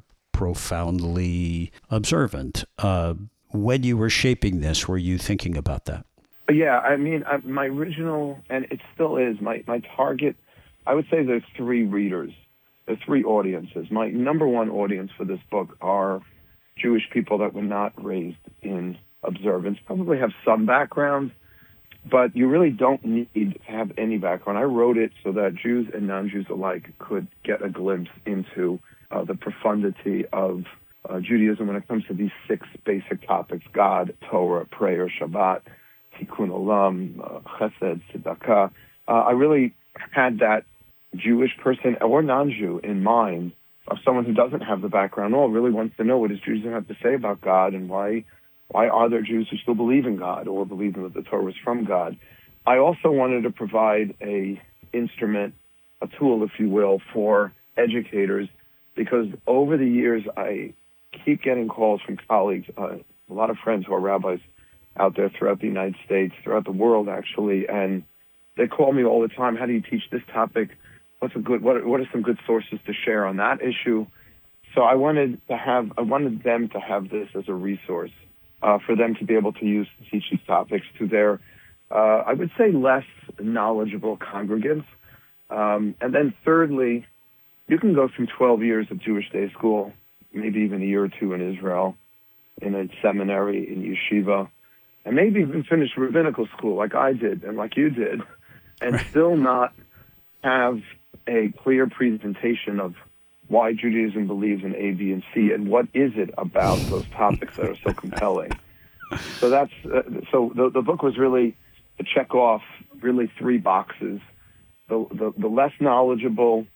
profoundly observant. Uh, when you were shaping this, were you thinking about that? Yeah, I mean, I, my original, and it still is, my, my target, I would say there's three readers. There are three audiences. My number one audience for this book are Jewish people that were not raised in observance, probably have some background, but you really don't need to have any background. I wrote it so that Jews and non-Jews alike could get a glimpse into uh, the profundity of uh, Judaism when it comes to these six basic topics: God, Torah, prayer, Shabbat, Tikkun Olam, uh, Chesed, Tzedakah. Uh, I really had that Jewish person or non-Jew in mind, of someone who doesn't have the background at all, really wants to know what does Judaism have to say about God, and why why are there Jews who still believe in God or believe that the Torah is from God. I also wanted to provide a instrument, a tool, if you will, for educators, because over the years I keep getting calls from colleagues, uh, a lot of friends who are rabbis out there throughout the United States, throughout the world actually, and they call me all the time, how do you teach this topic? What's a good? What what are some good sources to share on that issue? So I wanted to have, I wanted them to have this as a resource uh, for them to be able to use to teach these topics to their, uh, I would say, less knowledgeable congregants. Um, and then thirdly, you can go through twelve years of Jewish day school, maybe even a year or two in Israel, in a seminary, in yeshiva, and maybe even finish rabbinical school like I did and like you did, and right. still not have a clear presentation of why Judaism believes in A, B, and C, and what is it about those topics that are so compelling. So that's uh, so the, the book was really to check off really three boxes: the the, the less knowledgeable,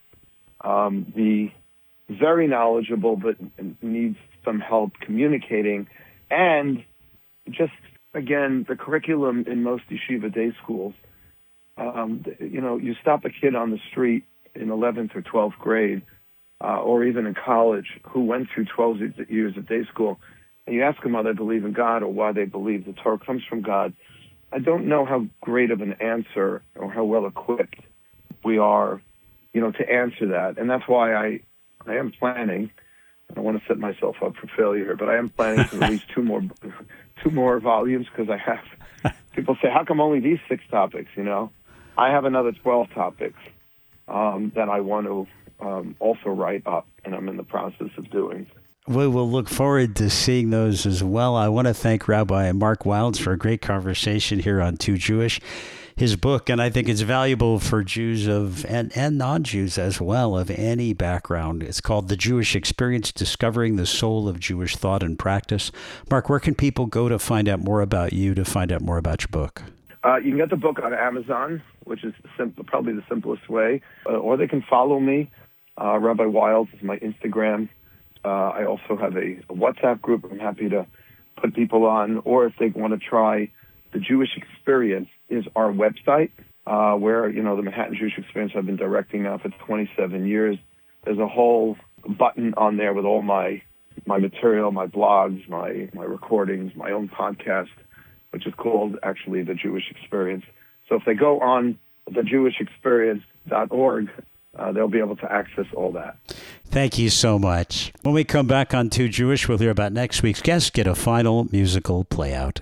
um, the very knowledgeable but needs some help communicating, and just again the curriculum in most yeshiva day schools. Um, you know, you stop a kid on the street in eleventh or twelfth grade, uh, or even in college who went through twelve years of day school, and you ask them why they believe in God or why they believe the Torah comes from God, I don't know how great of an answer or how well equipped we are, you know, to answer that. And that's why I, I am planning. I don't want to set myself up for failure here, but I am planning to release two more, two more volumes because I have. People say, "How come only these six topics?" You know, I have another twelve topics um, that I want to um, also write up, and I'm in the process of doing. We will look forward to seeing those as well. I want to thank Rabbi Mark Wilds for a great conversation here on Too Jewish. His book, and I think it's valuable for Jews of and, and non-Jews as well, of any background. It's called The Jewish Experience, Discovering the Soul of Jewish Thought and Practice. Mark, where can people go to find out more about you, to find out more about your book? Uh, you can get the book on Amazon, which is simple, probably the simplest way, uh, or they can follow me. Uh, Rabbi Wilds is my Instagram. Uh, I also have a, a WhatsApp group I'm happy to put people on, or if they want to try The Jewish Experience is our website, uh, where, you know, the Manhattan Jewish Experience I've been directing now for twenty-seven years. There's a whole button on there with all my my material, my blogs, my, my recordings, my own podcast, which is called, actually, The Jewish Experience. So if they go on the jewish experience dot org, uh, they'll be able to access all that. Thank you so much. When we come back on Too Jewish, we'll hear about next week's guest, get a final musical playout.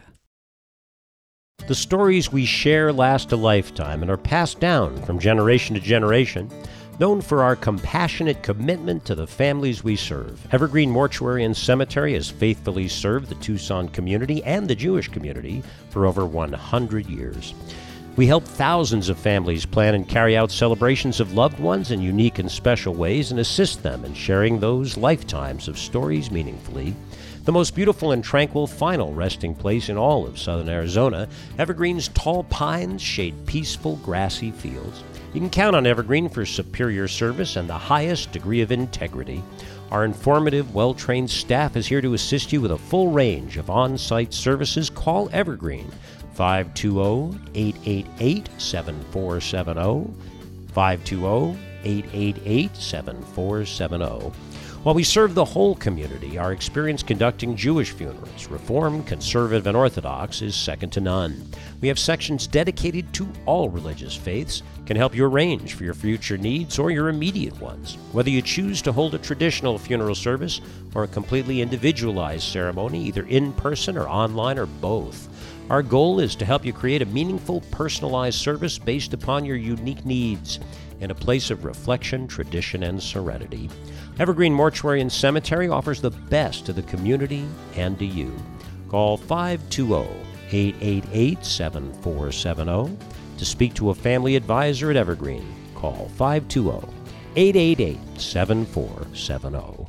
The stories we share last a lifetime and are passed down from generation to generation, known for our compassionate commitment to the families we serve. Evergreen Mortuary and Cemetery has faithfully served the Tucson community and the Jewish community for over one hundred years. We help thousands of families plan and carry out celebrations of loved ones in unique and special ways and assist them in sharing those lifetimes of stories meaningfully. The most beautiful and tranquil final resting place in all of southern Arizona, Evergreen's tall pines shade peaceful, grassy fields. You can count on Evergreen for superior service and the highest degree of integrity. Our informative, well-trained staff is here to assist you with a full range of on-site services. Call Evergreen, five two zero, eight eight eight, seven four seven zero, five two zero, eight eight eight, seven four seven zero. While we serve the whole community, our experience conducting Jewish funerals, Reformed, Conservative, and Orthodox, is second to none. We have sections dedicated to all religious faiths, can help you arrange for your future needs or your immediate ones. Whether you choose to hold a traditional funeral service or a completely individualized ceremony, either in person or online or both, our goal is to help you create a meaningful, personalized service based upon your unique needs in a place of reflection, tradition, and serenity. Evergreen Mortuary and Cemetery offers the best to the community and to you. Call five two zero, eight eight eight, seven four seven zero. To speak to a family advisor at Evergreen, call five two zero, eight eight eight, seven four seven zero.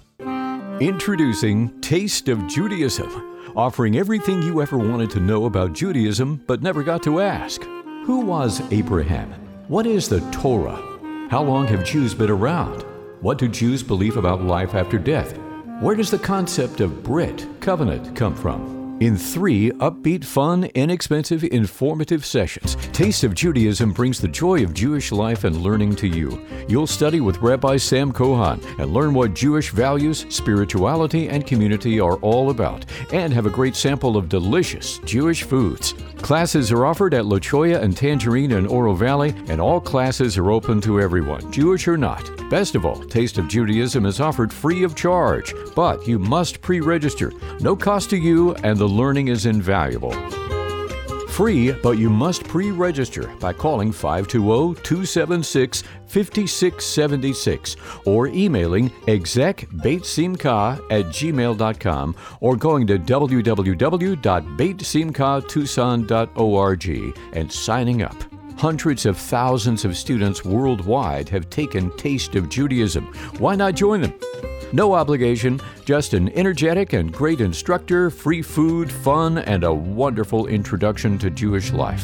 Introducing Taste of Judaism, offering everything you ever wanted to know about Judaism but never got to ask. Who was Abraham? What is the Torah? How long have Jews been around? What do Jews believe about life after death? Where does the concept of Brit, covenant, come from? In three upbeat, fun, inexpensive, informative sessions, Taste of Judaism brings the joy of Jewish life and learning to you. You'll study with Rabbi Sam Kohan and learn what Jewish values, spirituality, and community are all about, and have a great sample of delicious Jewish foods. Classes are offered at La Cholla and Tangerine in Oro Valley, and all classes are open to everyone, Jewish or not. Best of all, Taste of Judaism is offered free of charge, but you must pre-register. No cost to you, and the learning is invaluable. Free, but you must pre-register by calling five two zero, two seven six, five six seven six or emailing exec beit simcha at gmail dot com or going to w w w dot beit simcha tucson dot org and signing up. Hundreds of thousands of students worldwide have taken Taste of Judaism. Why not join them? No obligation, just an energetic and great instructor, free food, fun, and a wonderful introduction to Jewish life.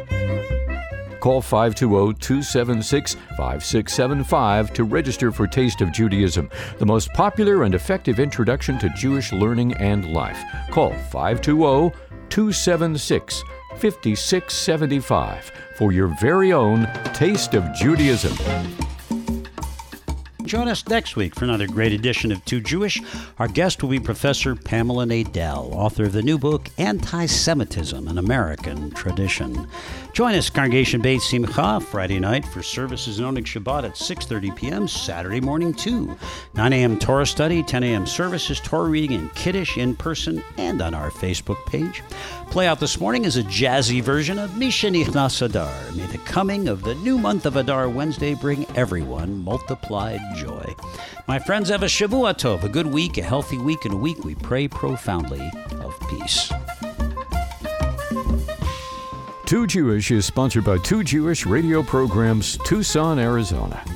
Call five two zero, two seven six, five six seven five to register for Taste of Judaism, the most popular and effective introduction to Jewish learning and life. Call five two zero, two seven six, five six seven five for your very own Taste of Judaism. Join us next week for another great edition of Too Jewish. Our guest will be Professor Pamela Nadell, author of the new book, Anti-Semitism, An American Tradition. Join us, Congregation Beit Simcha, Friday night for services in Oneg Shabbat at six thirty p.m., Saturday morning too. nine a.m. Torah study, ten a.m. services, Torah reading, and Kiddush in person and on our Facebook page. Play out this morning is a jazzy version of Misha Nichnas Adar. May the coming of the new month of Adar Wednesday bring everyone multiplied joy. My friends, have a Shavua Tov, a good week, a healthy week, and a week we pray profoundly of peace. Too Jewish is sponsored by Too Jewish Radio Programs, Tucson, Arizona.